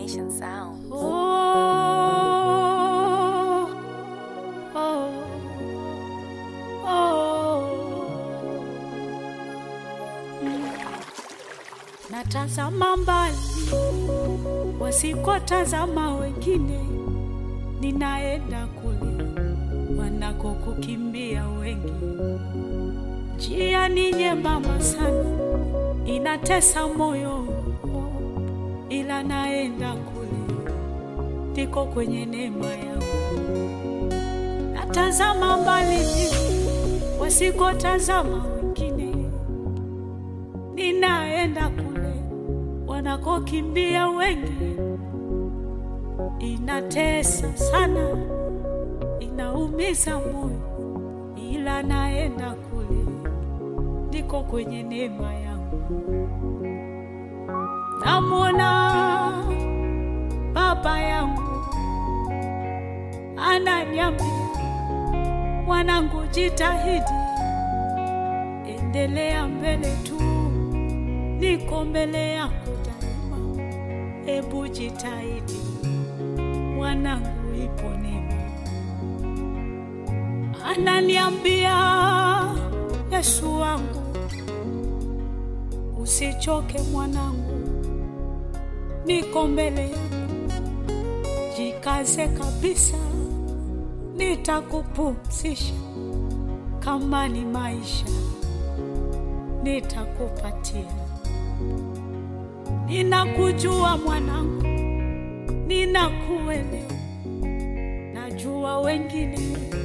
Nation Sound. Natazama mbali wasikotazama wengine, ninaenda kule wanakokukimbia wengi. Njia ni nyembamba sana, inatesa moyo, ila naenda kule, ndiko kwenye neema yangu. Natazama mbali wasikotazama wengine, ninaenda kule wanakokimbia wengi. Inatesa sana, inaumiza moyo, ila naenda kule, ndiko kwenye neema yangu. Namwona baba yangu ananiambia, mwanangu jitahidi, endelea mbele tu, niko mbele yako daima. Ebu jitahidi mwanangu, ipo neema. Ananiambia, Yesu wangu, usichoke mwanangu, niko mbele yako, jikaze kabisa, nitakupumzisha. Kama ni maisha nitakupatia. Ninakujua mwanangu, ninakuelewa. Najua wengine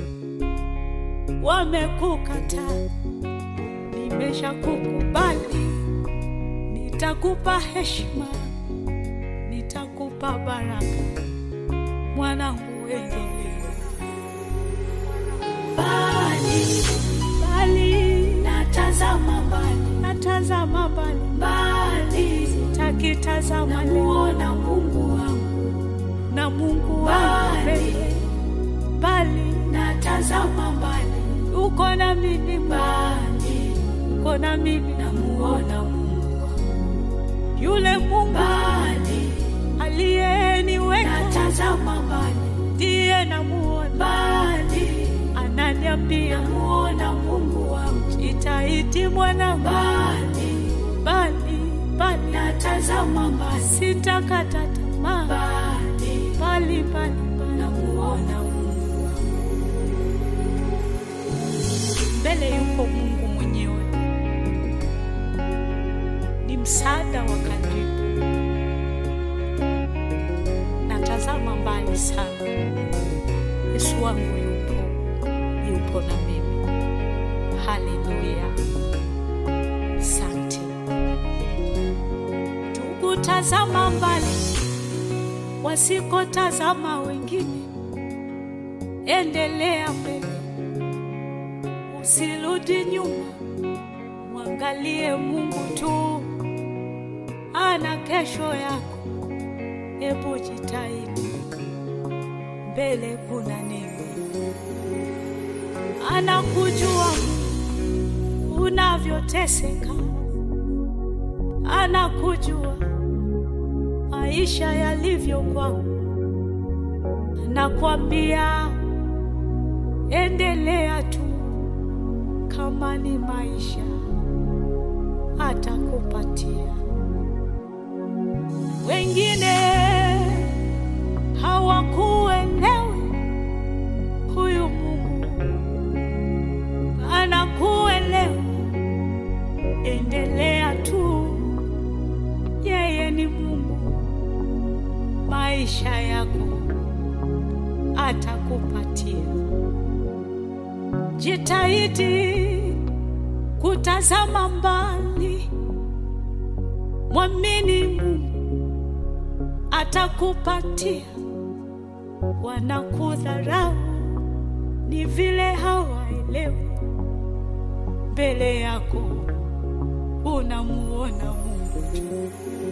wamekukataa, nimeshakukubali. Nitakupa heshima, nitakupa baraka. Mwanangu endelea. Bali natazama mbali, natazama mbali, mbali sitakitazama, namuona Mungu wangu, na Mungu wangu. Bali natazama mbali, uko na mimi mbali, uko na mimi, namuona Mungu wangu, yule Mungu mbali aliyeniweka. Natazama mbali, ndiye namuona mbali, ananiambia namuona Mungu wangu, jitahidi mwana mbali, mbali, mbali. Natazama mbali, sitakata tamaa, mbali, mbali, mbali, namuona Mungu wangu. Mbele yuko Mungu mwenyewe, ni msaada wa karibu. Natazama mbali sana, Yesu wangu yupo na mimi. Haleluya, asante. Tukutazama mbali wasikotazama wengine, endelea mbele, usirudi nyuma, mwangalie Mungu tu, ana kesho yako. Ebu jitahidi, mbele kuna neema. Anakujua unavyoteseka, anakujua maisha yalivyo kwako. Anakuambia endelea tu, kama ni maisha atakupatia. Wengine hawakuelewi, huyu Mungu anakuelewa. Endelea tu, yeye ni Mungu, maisha yako atakupatia. Jitahidi kutazama mbali, mwamini Mungu atakupatia. Wanakudharau ni vile hawaelewi, mbele yako unamuona Mungu tu.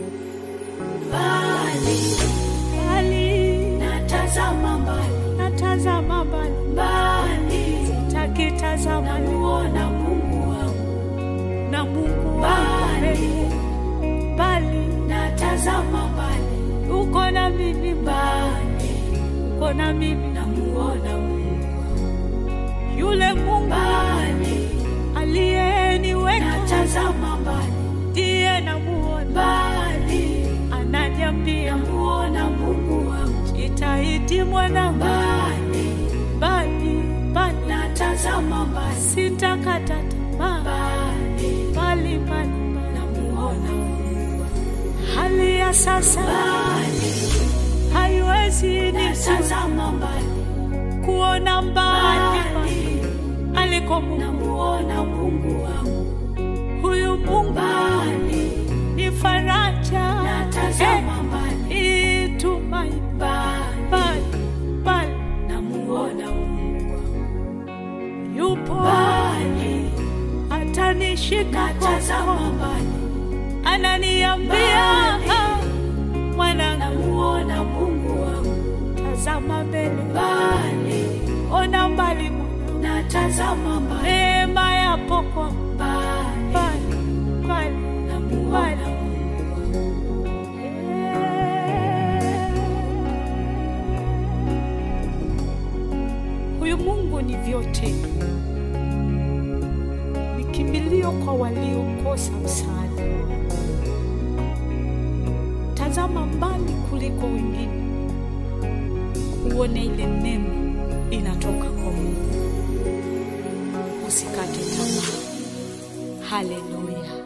Bali, bali natazama mbali, natazama mbali, mbali sitakitazama, namuona Mungu wangu, na Mungu wangu. Bali natazama mbali, uko na mimi mbali, uko na mimi namuona Mungu. Yule Mungu mbali aliyeniweka, natazama mbali, ndiye namuona mbali, ananiambia muona Mungu wangu. Jitahidi mwana mbali, mbali, mbali, natazama mbali, sitakata tamaa, mbali, mbali, mbali, namuona Mungu. Hali ya sasa mbali haiwezi nitazama mbali, kuona mbali aliko Mungu. Namuona Mungu wangu. Huyu Mungu mbali ni faraja, natazama mbali, tumaini mbali, mbali, namuona Mungu wangu. Yupo mbali atanishika, natazama mbali, ananiambia mwana, namuona Mungu wangu. Tazama mbele mbali, ona mbali, natazama mbali, neema yapo kwa mbali, mbali, mbali, namuona Mungu wangu. Huyu Mungu ni vyote, ni kimbilio kwa waliokosa msaada. Tazama mbali kuliko wengine, uone ile neema inatoka kwa Mungu. Usikate tamaa. Haleluya.